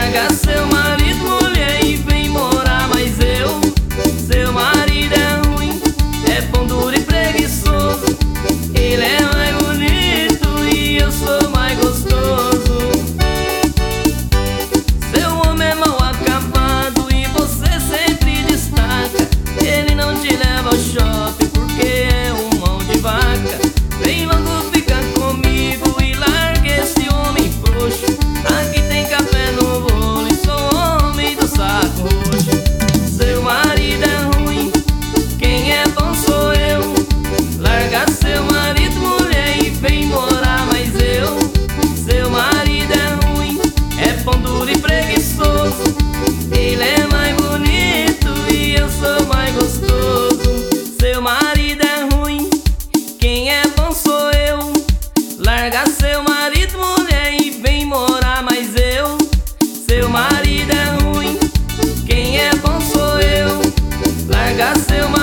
Larga seu marido, mulher, e vem morar mais eu. Seu marido é ruim, é pão duro e preguiçoso. Ele é mais bonito e eu sou mais gostoso. Seu homem é mal acabado e você sempre destaca. Ele não te leva ao shopping porque é um mão de vaca. Vem logo ficar comigo e larga esse homem frouxo. Aqui tem café no bolo e sou homem do saco roxo. Seu marido é ruim, quem é bom sou eu. Larga seu marido, mulher, e vem morar mais eu. Seu marido é ruim, é pão duro e preguiçoso. Ele é mais bonito e eu sou mais gostoso. Seu marido é ruim, quem é bom sou eu. Larga seu marido, mulher, e vem morar mais eu. Seu marido é ruim, quem é bom sou eu. Larga seu marido.